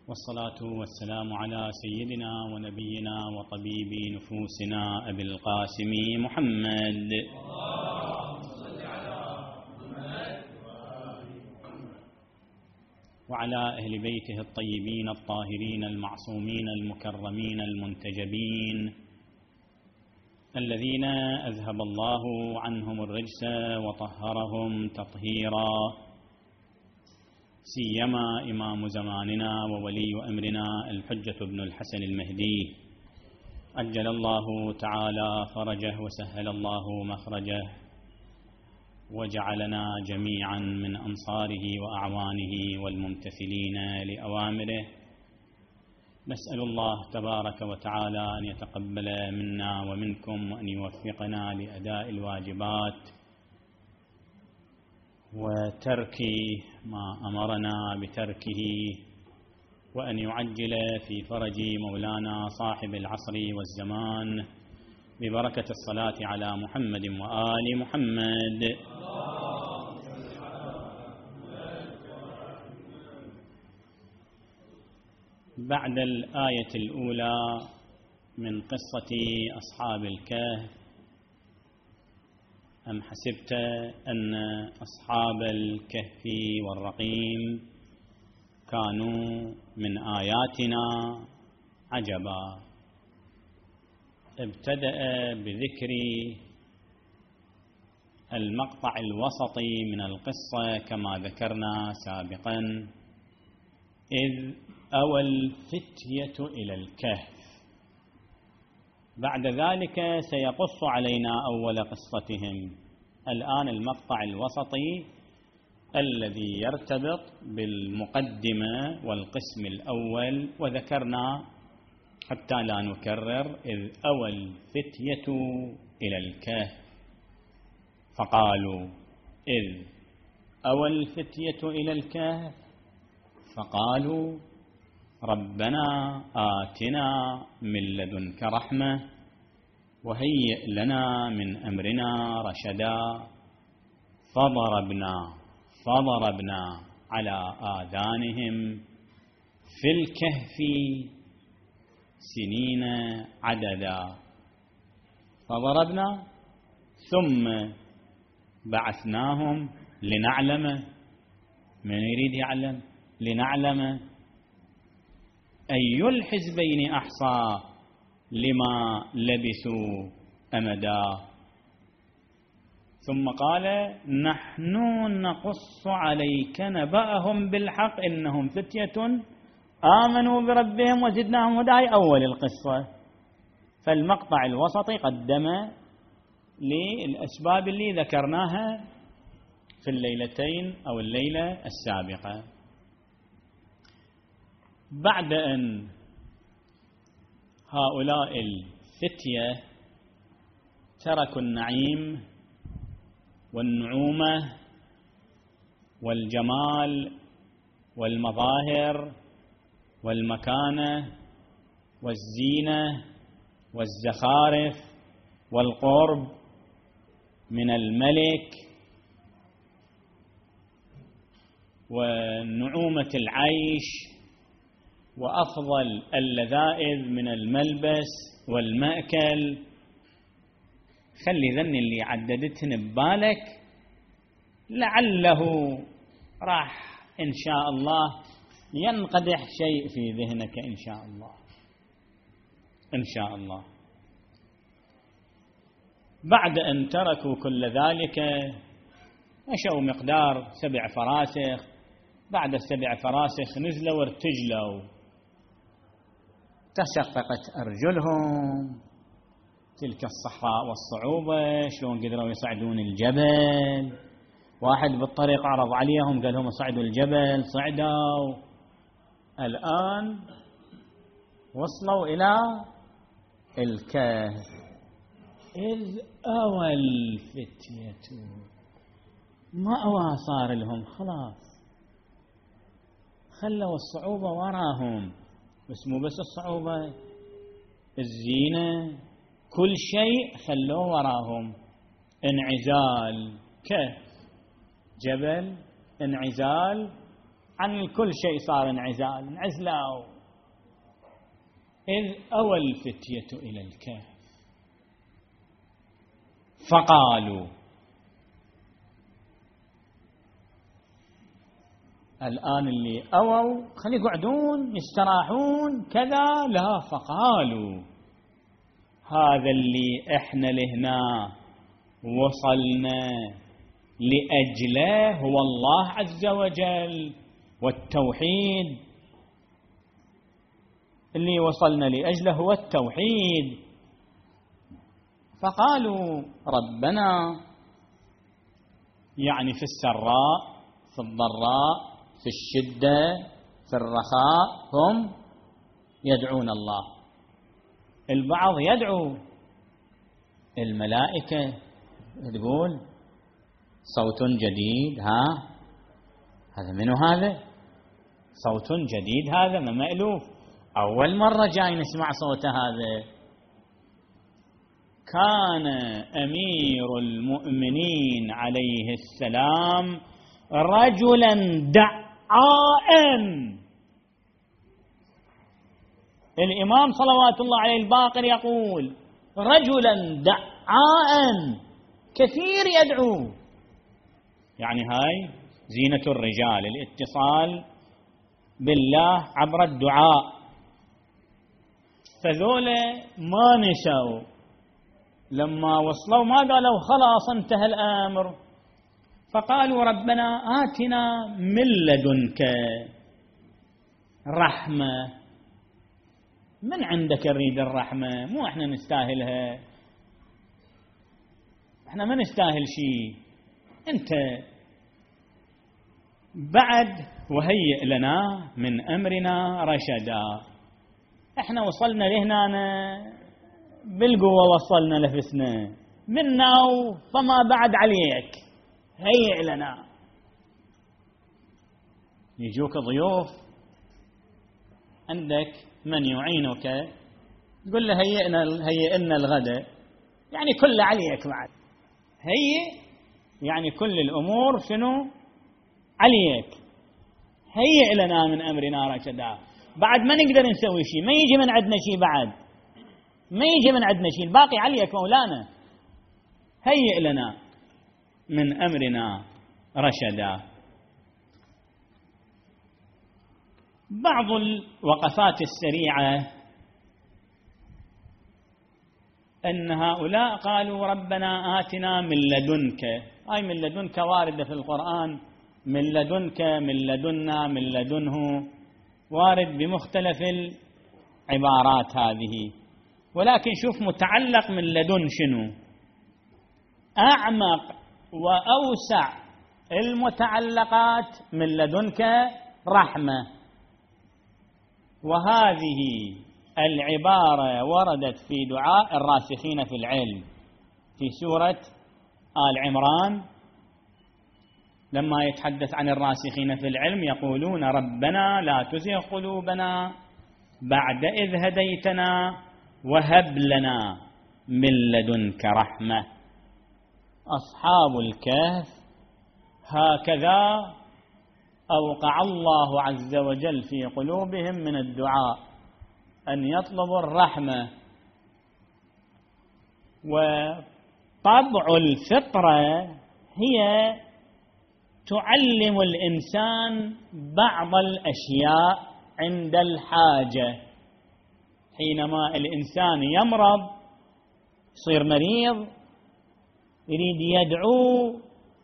والصلاة والسلام على سيدنا ونبينا وطبيب نفوسنا أبي القاسم محمد وعلى أهل بيته الطيبين الطاهرين المعصومين المكرمين المنتجبين الذين أذهب الله عنهم الرجس وطهرهم تطهيرا، سيما إمام زماننا وولي أمرنا الحجة بن الحسن المهدي عجل الله تعالى فرجه وسهل الله مخرجه وجعلنا جميعا من أنصاره وأعوانه والممتثلين لأوامره. نسأل الله تبارك وتعالى أن يتقبل منا ومنكم وأن يوفقنا لأداء الواجبات وترك ما أمرنا بتركه، وأن يعجل في فرج مولانا صاحب العصر والزمان ببركة الصلاة على محمد وآل محمد. بعد الآية الأولى من قصة أصحاب الكهف: أم حسبت أن أصحاب الكهف والرقيم كانوا من آياتنا عجبا. ابتدأ بذكر المقطع الوسطي من القصة كما ذكرنا سابقا: إذ أوى الفتية إلى الكهف. بعد ذلك سيقص علينا أول قصتهم. الآن المقطع الوسطي الذي يرتبط بالمقدمة والقسم الأول، وذكرنا حتى لا نكرر: إذ أوى الفتية إلى الكهف فقالوا. إذ أوى الفتية إلى الكهف فقالوا ربنا آتنا من لدنك رحمة وهيئ لنا من أمرنا رشدا فضربنا على آذانهم في الكهف سنين عددا. فضربنا ثم بعثناهم لنعلم. من يريد يعلم؟ لنعلم أي الحزبين أحصى لما لبثوا أمدا. ثم قال: نحن نقص عليك نبأهم بالحق إنهم فتية آمنوا بربهم وزدناهم هدى. أول القصة. فالمقطع الوسطي قدم للأسباب اللي ذكرناها في الليلتين أو الليلة السابقة. بعد أن هؤلاء الفتية تركوا النعيم والنعومة والجمال والمظاهر والمكانة والزينة والزخارف والقرب من الملك ونعومة العيش وأفضل اللذائذ من الملبس والمأكل، خلي ذن اللي عددتهن ببالك، لعله راح إن شاء الله ينقدح شيء في ذهنك إن شاء الله. إن شاء الله. بعد أن تركوا كل ذلك مشوا مقدار 7 فراسخ. بعد 7 فراسخ نزلوا وارتجلوا، تشققت أرجلهم. تلك الصحراء والصعوبة، شلون قدروا يصعدون الجبل؟ واحد بالطريق عرض عليهم قال لهم صعدوا الجبل، صعدوا. الآن وصلوا إلى الكهف. إذ أوى الفتية، مأوى صار لهم، خلاص خلوا الصعوبة وراهم. بس مو بس الصعوبة، الزينة، كل شيء خلوه وراهم. انعزال كهف جبل، انعزال عن كل شيء صار انعزال، انعزلوا. إذ أوى الفتية إلى الكهف فقالوا، الآن اللي أووا خلي يقعدون يستراحون كذا، لا، فقالوا هذا اللي إحنا لهنا وصلنا لأجله هو الله عز وجل والتوحيد، اللي وصلنا لأجله هو التوحيد. فقالوا ربنا، يعني في السراء في الضراء في الشدة في الرخاء هم يدعون الله. البعض يدعو الملائكة، تقول صوت جديد، هذا منو هذا؟ صوت جديد، هذا ما مألوف، أول مرة جاي نسمع صوت هذا. كان أمير المؤمنين عليه السلام رجلا دعاء. الإمام صلوات الله عليه الباقر يقول رجلا دعاء، كثير يدعو، يعني هاي زينة الرجال، الاتصال بالله عبر الدعاء. فذولا ما نسوا، لما وصلوا ما قالوا خلاص انتهى الأمر، فقالوا ربنا آتنا من لدنك رحمة، من عندك نريد الرحمة، مو احنا نستاهلها، احنا ما نستاهل شيء، انت بعد وهيئ لنا من أمرنا رشدا. احنا وصلنا لهنا بالقوة، وصلنا لفسنا منا فما بعد عليك، هيئ لنا. يجوك ضيوف عندك من يعينك، تقول له هيئنا الغداء، يعني كل عليك بعد، هيئ يعني كل الأمور شنو عليك، هيئ لنا من أمرنا رشدا. بعد ما نقدر نسوي شيء، ما يجي من عندنا شيء، بعد ما يجي من عندنا شيء، الباقي عليك مولانا، هيئ لنا من أمرنا رشدا. بعض الوقفات السريعة أن هؤلاء قالوا ربنا آتنا من لدنك، أي من لدنك واردة في القرآن، من لدنك، من لدنا، من لدنه، وارد بمختلف العبارات هذه. ولكن شوف متعلق من لدن شنو، أعمق وأوسع المتعلقات من لدنك رحمة. وهذه العبارة وردت في دعاء الراسخين في العلم في سورة آل عمران، لما يتحدث عن الراسخين في العلم يقولون ربنا لا تزغ قلوبنا بعد إذ هديتنا وهب لنا من لدنك رحمة. أصحاب الكهف هكذا أوقع الله عز وجل في قلوبهم من الدعاء أن يطلبوا الرحمة. وطبع الفطرة هي تعلم الإنسان بعض الأشياء عند الحاجة. حينما الإنسان يمرض، يصير مريض، يريد يدعو،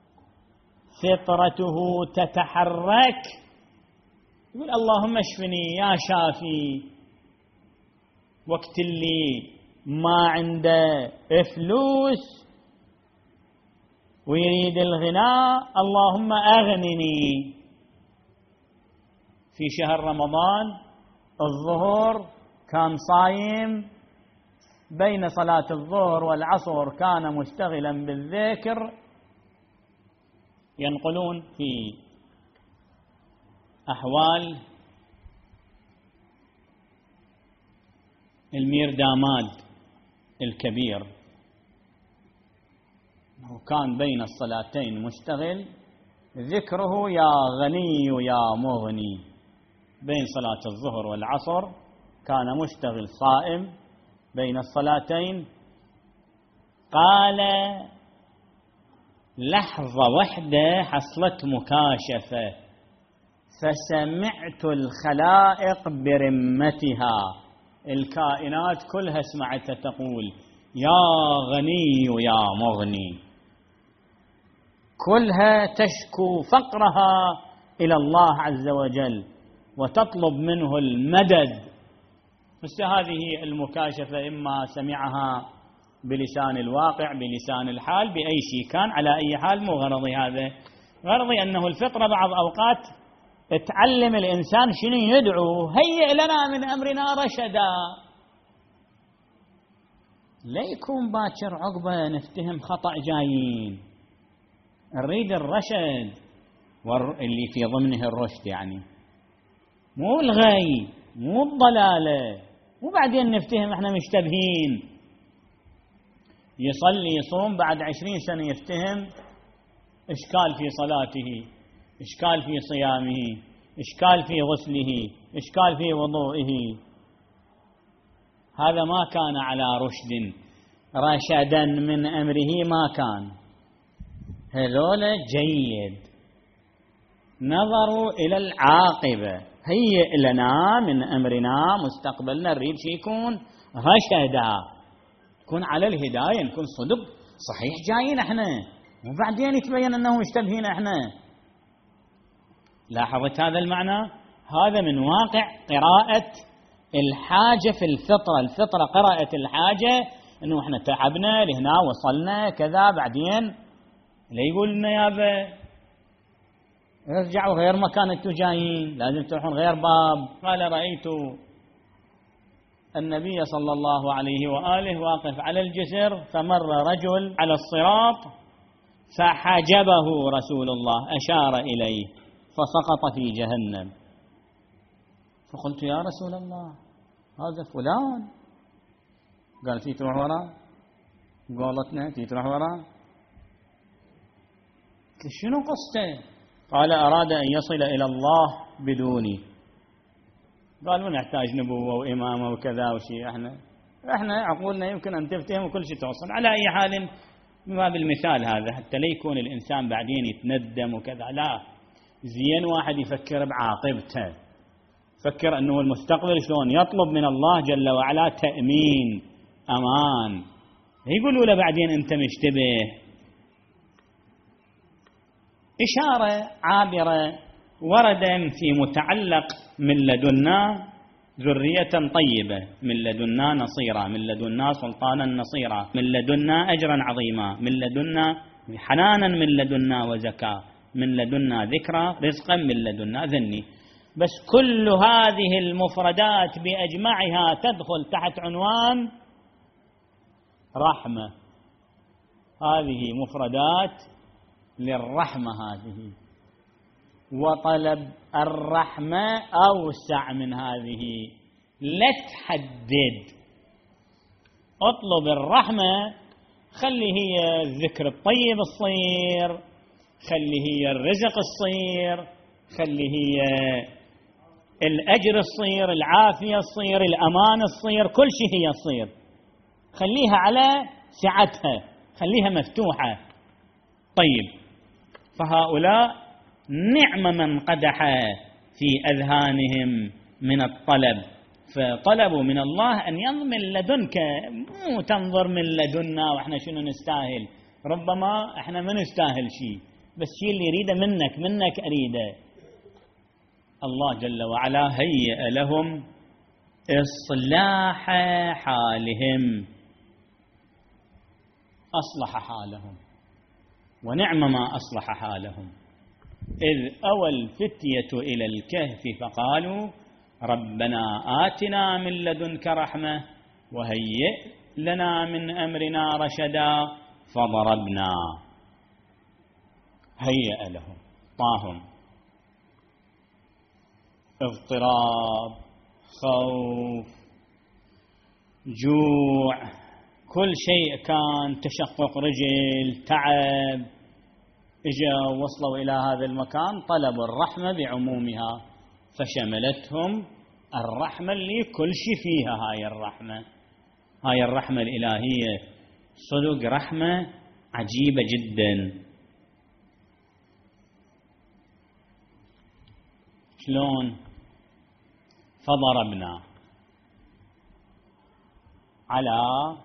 فطرته تتحرك، يقول اللهم اشفني يا شافي. وقت اللي ما عنده فلوس ويريد الغناء، اللهم أغنني. في شهر رمضان الظهر كان صايم، بين صلاة الظهر والعصر كان مشتغلا بالذكر. ينقلون في أحوال المير داماد الكبير، أنه كان بين الصلاتين مشتغل ذكره يا غني يا مغني بين صلاة الظهر والعصر، كان مشتغل صائم بين الصلاتين. قال لحظة واحدة حصلت مكاشفة، فسمعت الخلائق برمتها، الكائنات كلها سمعتها تقول يا غني يا مغني، كلها تشكو فقرها إلى الله عز وجل وتطلب منه المدد. بس هذه المكاشفة إما سمعها بلسان الواقع بلسان الحال بأي شيء كان، على أي حال مو غرضي هذا، غرضي أنه الفطرة بعض أوقات تعلم الإنسان شنو يدعو، هيئ لنا من أمرنا رشدا، لا يكون باكر عقبة نفتهم خطأ جايين، نريد الرشد اللي في ضمنه الرشد، يعني مو الغي مو الضلالة، وبعدين نفتهم احنا مشتبهين. يصلي يصوم بعد 20 سنة يفتهم إشكال في صلاته، إشكال في صيامه، إشكال في غسله، إشكال في وضوئه، هذا ما كان على رشد، رشدا من أمره ما كان. هذول جيد نظروا إلى العاقبة، هيئ لنا من أمرنا مستقبلنا، نريد شيء يكون رشدا، يكون على الهداية، نكون صدق صحيح جايين احنا، وبعدين يتبين أنه مشتبهين احنا. لاحظت هذا المعنى؟ هذا من واقع قراءة الحاجة في الفطرة، الفطرة قراءة الحاجة، أنه احنا تعبنا لهنا وصلنا كذا، بعدين لا يقول لنا يابا ارجعوا غير مكان انتم جايين، لازم تروحون غير باب. قال رأيت النبي صلى الله عليه وآله واقف على الجسر، فمر رجل على الصراط فحجبه رسول الله، أشار إليه فسقط في جهنم. فقلت يا رسول الله هذا فلان، قال في تروح وراه، قالتنا في تروح وراه، شنو قصته؟ قال أراد أن يصل إلى الله بدوني. قال ما نحتاج نبوة وإمامة وكذا وشيء، احنا عقولنا يمكن أن تفتهم وكل شيء توصل. على أي حال ما بالمثال هذا حتى لا يكون الإنسان بعدين يتندم وكذا، لا، زين واحد يفكر بعاقبته، فكر أنه المستقبل شلون يطلب من الله جل وعلا تأمين أمان، يقولوا له بعدين أنت مشتبه. إشارة عابرة وردا في متعلق من لدنا ذرية طيبة، من لدنا نصيرا، من لدنا سلطانا نصيرا، من لدنا أجرا عظيما، من لدنا حنانا، من لدنا وزكاة، من لدنا ذكرى، رزقا من لدنا ذني. بس كل هذه المفردات بأجمعها تدخل تحت عنوان رحمة، هذه مفردات للرحمة هذه، وطلب الرحمة أوسع من هذه، لا تحدد، اطلب الرحمة، خلي هي الذكر الطيب الصير، خلي هي الرزق الصير، خلي هي الأجر الصير، العافية الصير، الأمان الصير، كل شيء هي الصير، خليها على سعتها، خليها مفتوحة. طيب، فهؤلاء نعم من قدح في أذهانهم من الطلب، فطلبوا من الله أن ينظر من لدنك، مو تنظر من لدنا وإحنا شنو نستاهل، ربما إحنا ما نستاهل شيء، بس شيء اللي يريده منك أريده. الله جل وعلا هيئ لهم إصلاح حالهم، أصلح حالهم، ونعم ما أصلح حالهم. إذ أوى الفتية إلى الكهف فقالوا ربنا آتنا من لدنك رحمة وهيئ لنا من أمرنا رشدا فضربنا، هيئ لهم، طاهم، اضطراب، خوف، جوع، كل شيء كان، تشقق رجل، تعب، إجا وصلوا إلى هذا المكان طلبوا الرحمة بعمومها فشملتهم الرحمة اللي كل شيء فيها. هاي الرحمة الإلهية صدق رحمة عجيبة جدا. شلون؟ فضربنا على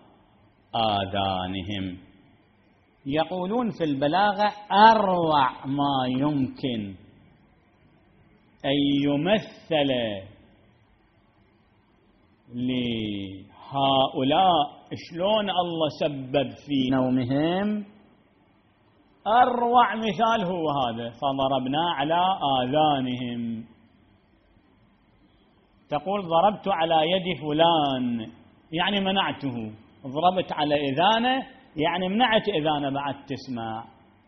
آذانهم. يقولون في البلاغة أروع ما يمكن أن يمثل لهؤلاء شلون الله سبب في نومهم، أروع مثال هو هذا، فضربنا على آذانهم. تقول ضربت على يد فلان يعني منعته، ضربت على إذانه يعني منعت إذانه بعد تسمع،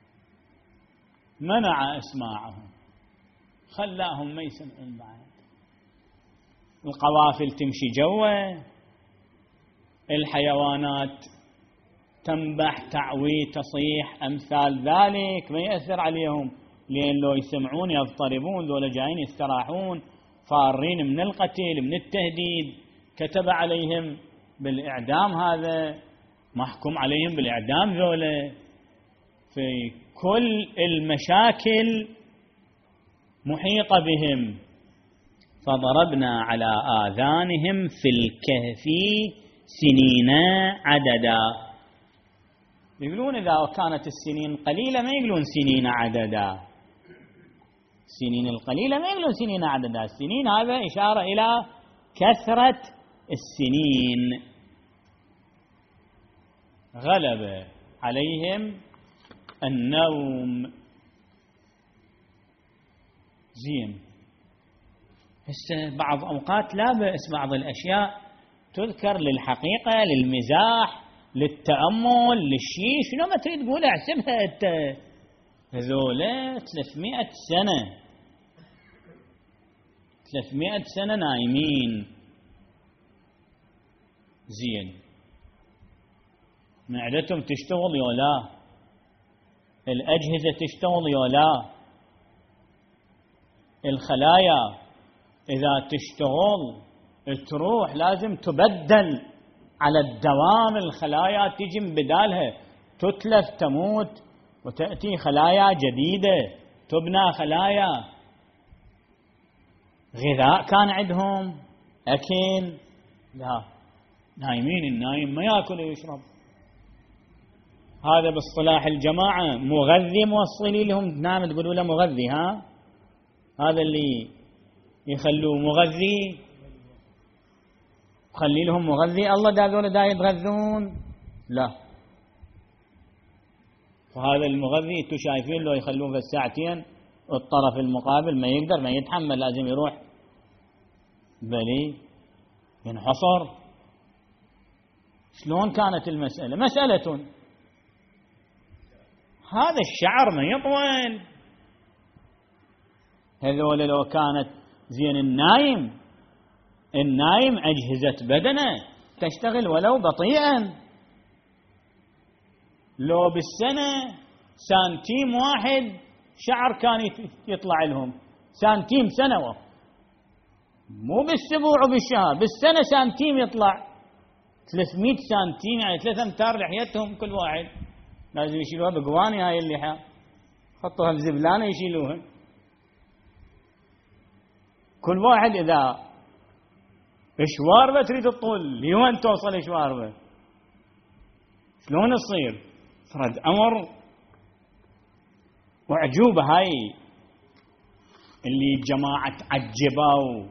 منع إسماعهم، خلاهم ما يسمعون بعد. القوافل تمشي جوا، الحيوانات تنبح تعوي تصيح أمثال ذلك، ما يأثر عليهم، لأن لو يسمعون يضطربون، ذولا جايين يستراحون فارين من القتل من التهديد، كتب عليهم بالإعدام، هذا محكوم عليهم بالإعدام ذولا، في كل المشاكل محيطة بهم. فضربنا على آذانهم في الكهف سنين عددا. يقولون إذا كانت السنين قليلة ما يقولون سنين عددا، السنين القليلة ما يقولون سنين عددا، السنين هذا إشارة إلى كثرة السنين. غلب عليهم النوم. زين، هسه بعض أوقات لا بأس بعض الأشياء تذكر للحقيقة، للمزاح، للتأمل، للشيء، شنو ما تريد تقول احسبها أنت. هذولا 300 سنة 300 سنة نايمين. زين، معدتهم تشتغل يولا، الأجهزة تشتغل يولا، الخلايا إذا تشتغل تروح لازم تبدل على الدوام، الخلايا تجي من بدالها، تتلف تموت وتأتي خلايا جديدة، تبنى خلايا. غذاء كان عندهم، أكل، لا، نايمين. النايم ما يأكل ويشرب. هذا باصطلاح الجماعة مغذي موصلي لهم، تنام تقولوا له مغذي، ها، هذا اللي يخلوه مغذي، خلي لهم مغذي. الله دا يتغذون؟ لا. وهذا المغذي انتم شايفين لو يخلوه في الساعتين الطرف المقابل ما يقدر، ما يتحمل، لازم يروح بلي ينحصر. شلون كانت المسألة؟ مسألة هذا الشعر ما يطول، هذول لو كانت زين النايم أجهزة بدنه تشتغل ولو بطيئا، لو بالسنة سانتيم واحد شعر كان يطلع لهم، سانتيم سنة، مو بالسبوع وبالشهر، بالسنة سانتيم يطلع 300 سانتيم، يعني 3 أمتار لحيتهم كل واحد، لازم يشيلوها بقواني هاي اللحى، حطوها بزبلانة يشيلوها. كل واحد إذا شواربه تريد تطول، لوين توصل شواربه؟ شلون يصير؟ فرد أمر وعجوبة. هاي اللي جماعة عجبوا،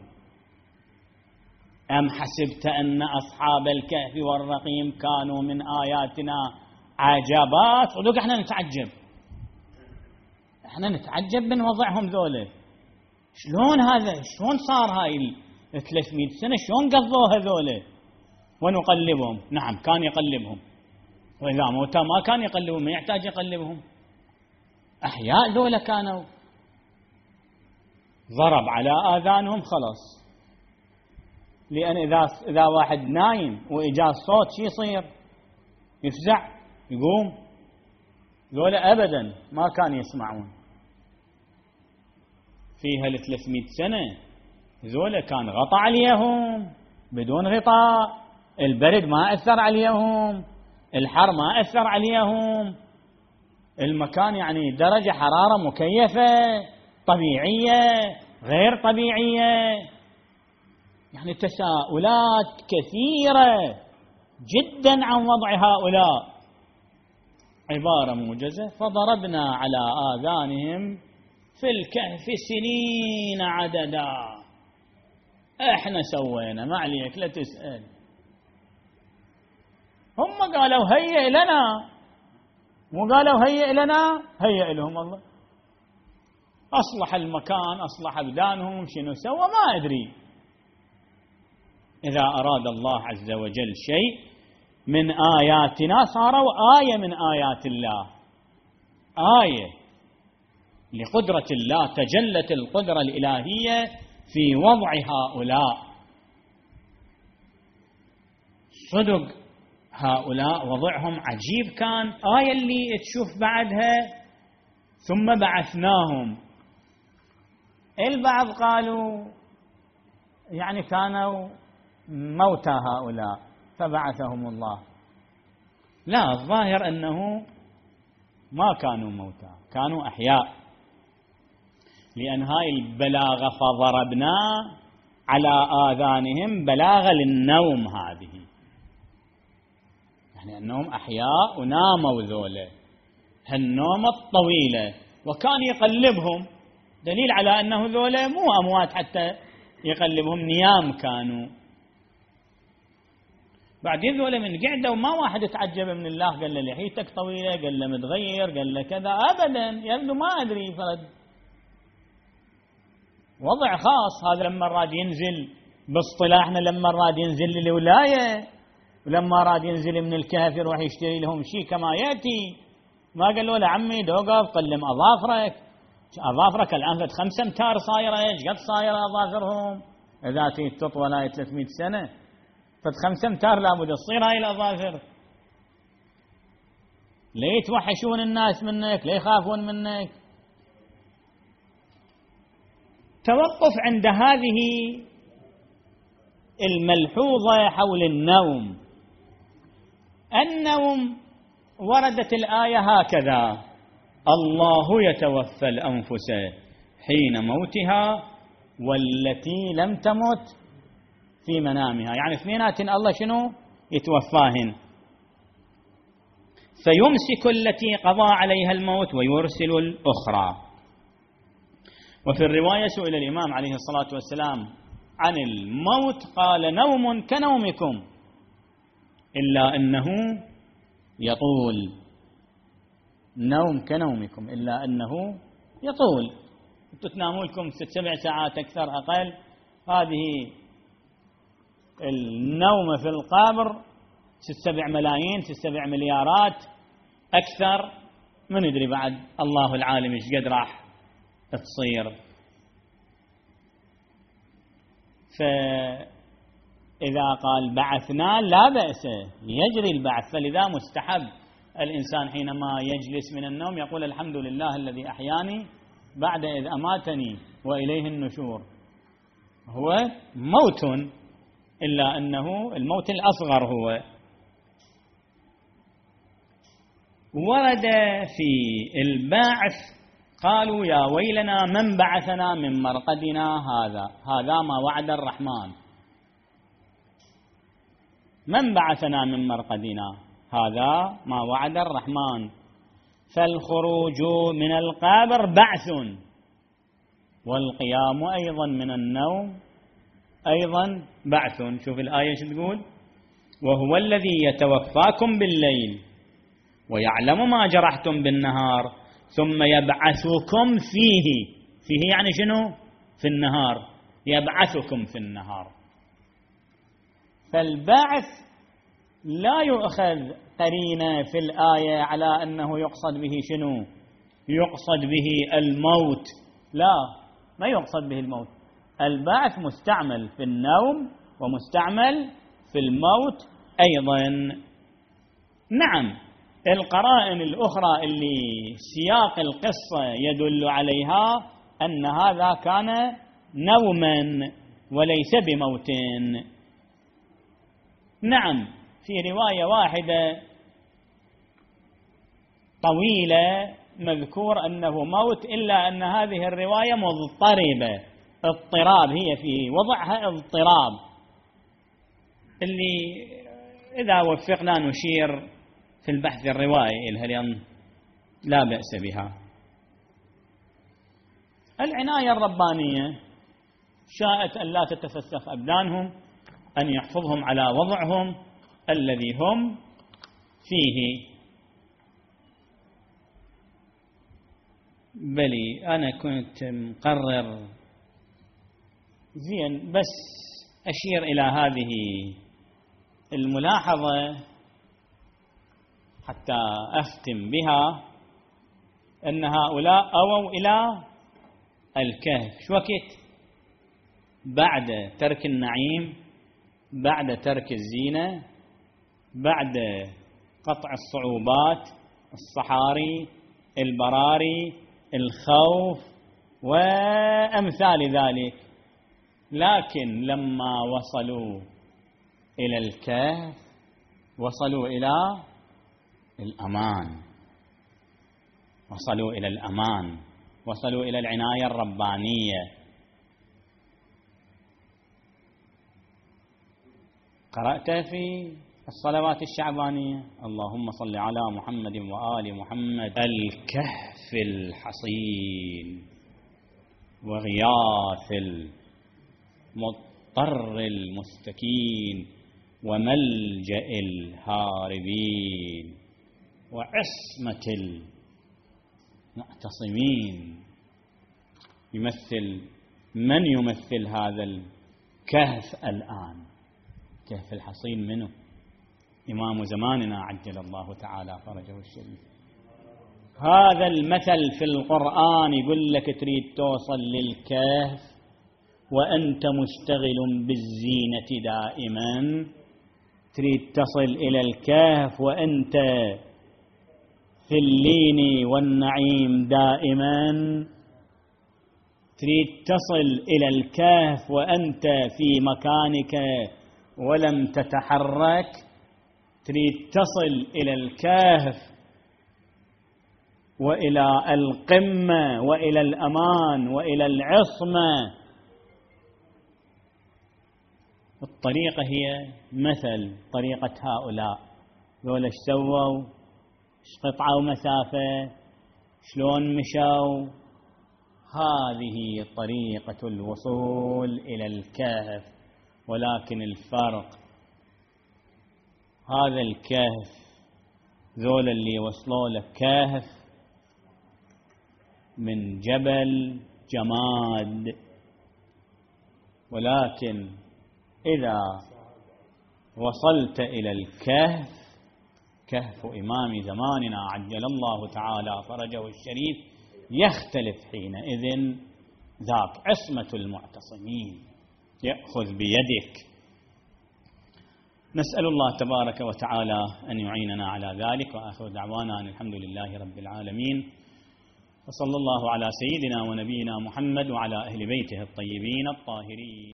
أم حسبت أن أصحاب الكهف والرقيم كانوا من آياتنا عجبا. صدق احنا نتعجب من وضعهم ذولا. شلون هذا؟ شلون صار هاي 300 سنة؟ شلون قضوا هذولا؟ ونقلبهم. نعم كان يقلبهم، وإذا موتى ما كان يقلبهم، ما يحتاج يقلبهم، أحياء ذولا كانوا. ضرب على آذانهم خلاص، لأن إذا واحد نايم وإجا الصوت شو يصير؟ يفزع، يقوم ذولا أبدا ما كانوا يسمعون فيها 300 سنة. ذولا كان غطى عليهم بدون غطاء، البرد ما أثر عليهم، الحر ما أثر عليهم، المكان يعني درجة حرارة مكيفة طبيعية غير طبيعية. يعني تساؤلات كثيرة جدا عن وضع هؤلاء. عبارة موجزة: فضربنا على آذانهم في الكهف سنين عددا. احنا سوينا، ما عليك لا تسأل. هم قالوا هيئ لنا، مو قالوا هيئ لنا، هيئ لهم الله. أصلح المكان، أصلح أبدانهم، شنو سوى ما أدري. إذا أراد الله عز وجل شيء من آياتنا صاروا آية من آيات الله، آية لقدرة الله، تجلت القدرة الإلهية في وضع هؤلاء. صدق هؤلاء وضعهم عجيب كان. آية اللي تشوف بعدها: ثم بعثناهم. البعض قالوا يعني كانوا موتى هؤلاء فبعثهم الله. لا، الظاهر أنه ما كانوا موتى، كانوا أحياء، لأن هاي البلاغة فضربنا على آذانهم بلاغة للنوم هذه، يعني أنهم أحياء وناموا ذولا هالنومة الطويلة، وكان يقلبهم، دليل على أنه ذولا مو أموات حتى يقلبهم، نيام كانوا. بعدين ذولا من قعدوا ما واحد تعجب من الله قال له لحيتك طويلة، قال له متغير، قال له كذا، أبدا. يبدو ما أدري، فرد وضع خاص. هذا لما راد ينزل باصطلاحنا، لما راد ينزل للولاية، ولما راد ينزل من الكهف يروح يشتري لهم شيء كما يأتي. ما قال له عمي دوقف قلم أظافرك الآن فد 5 أمتار صايرة، ايش قد صايرة أظافرهم؟ إذا تطول هاي 300 سنة فد 5 أمتار لابد تصير هاي الأظافر. ليه يتوحشون الناس منك؟ ليه يخافون منك؟ توقف عند هذه الملحوظة حول النوم. النوم وردت الآية هكذا: الله يتوفى الأنفس حين موتها والتي لم تمت في منامها. يعني اثنينات الله شنو يتوفاهن، فيمسك التي قضى عليها الموت ويرسل الأخرى. وفي الرواية سئل الإمام عليه الصلاة والسلام عن الموت قال: نوم كنومكم إلا أنه يطول. نوم كنومكم إلا أنه يطول. تناموا لكم 6-7 ساعات أكثر أقل. هذه النوم في القبر 6-7 ملايين 6-7 مليارات أكثر، من يدري بعد الله العالم إيش قد راح تصير. فإذا قال بعثنا لا بأس، يجري البعث. فلذا مستحب الإنسان حينما يجلس من النوم يقول: الحمد لله الذي أحياني بعد إذ أماتني وإليه النشور. هو موت، إلا أنه الموت الأصغر. هو ورد في البعث قالوا: يا ويلنا من بعثنا من مرقدنا هذا ما وعد الرحمن. من بعثنا من مرقدنا هذا ما وعد الرحمن. فالخروج من القبر بعث، والقيام أيضا من النوم أيضا بعث. شوف الآية شو تقول: وهو الذي يتوفاكم بالليل ويعلم ما جرحتم بالنهار ثم يبعثكم فيه يعني شنو؟ في النهار، يبعثكم في النهار. فالبعث لا يؤخذ قرينة في الآية على أنه يقصد به شنو؟ يقصد به الموت. لا، ما يقصد به الموت. البعث مستعمل في النوم ومستعمل في الموت أيضا. نعم، القرائن الأخرى اللي سياق القصة يدل عليها أن هذا كان نوما وليس بموت. نعم، في رواية واحدة طويلة مذكور أنه موت، إلا أن هذه الرواية مضطربة، اضطراب، هي في وضعها اضطراب، اللي إذا وفقنا نشير في البحث الروائي إلها لأن لا بأس بها. العناية الربانية شاءت أن لا تتفسخ أبدانهم، أن يحفظهم على وضعهم الذي هم فيه. بلي أنا كنت مقرر زين بس أشير إلى هذه الملاحظة حتى أختم بها، أن هؤلاء أووا إلى الكهف شو وقت؟ بعد ترك النعيم، بعد ترك الزينة، بعد قطع الصعوبات، الصحاري، البراري، الخوف وأمثال ذلك. لكن لما وصلوا إلى الكهف وصلوا إلى الأمان، وصلوا إلى الأمان، وصلوا إلى العناية الربانية. قرأت في الصلوات الشعبانية اللهم صل على محمد وآل محمد: الكهف الحصين وغياث المضطر المستكين وملجأ الهاربين وعصمة المعتصمين. من يمثل هذا الكهف الآن؟ كهف الحصين منه؟ إمام زماننا عجل الله تعالى فرجه الشريف. هذا المثل في القرآن يقول لك تريد توصل للكهف وأنت مشتغل بالزينة دائما، تريد تصل إلى الكهف وأنت في اللين والنعيم دائما، تريد تصل إلى الكهف وأنت في مكانك ولم تتحرك، تريد تصل إلى الكهف وإلى القمة وإلى الأمان وإلى العصمة. الطريقة هي مثل طريقة هؤلاء، ذولا ايش سووا، ايش قطعوا مسافة، شلون مشوا. هذه طريقة الوصول إلى الكهف، ولكن الفرق هذا الكهف ذولا اللي وصلوا له كهف من جبل جماد، ولكن إذا وصلت إلى الكهف، كهف إمام زماننا عجل الله تعالى فرجه الشريف، يختلف حينئذ ذاك عصمة المعتصمين، يأخذ بيدك. نسأل الله تبارك وتعالى أن يعيننا على ذلك، وآخر دعوانا أن الحمد لله رب العالمين، وصلى الله على سيدنا ونبينا محمد وعلى أهل بيته الطيبين الطاهرين.